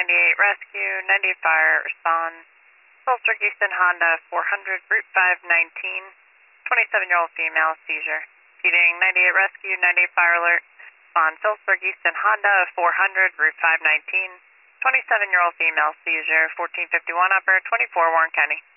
98 rescue, 98 fire, respond. Phillipsburg Easton Honda 400, Route 519, 27-year-old female, seizure. Repeating 98 rescue, 98 fire alert. On Phillipsburg Easton Honda 400, Route 519, 27-year-old female, seizure, 1451 upper, 24 Warren County.